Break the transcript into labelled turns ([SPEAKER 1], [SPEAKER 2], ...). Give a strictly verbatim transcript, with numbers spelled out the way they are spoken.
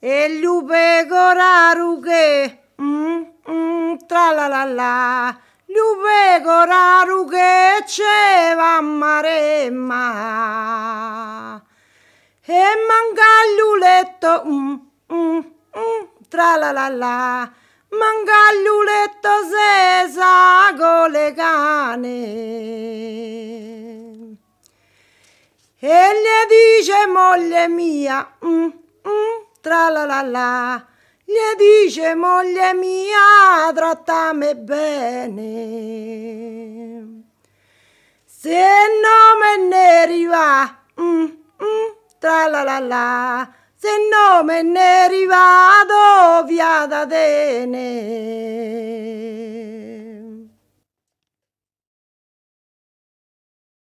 [SPEAKER 1] e lu pecoraru che mm, mm, tra la la la lu pecoraru che ce va maremma e manca il luletto mm, mm, mm, tra la la la manca il luletto se sa con le cane e le dice moglie mia mm, mm, tra la la la gli dice moglie mia trattami bene se no me ne arriva mm, mm, tra la la la se no me ne arrivado via da te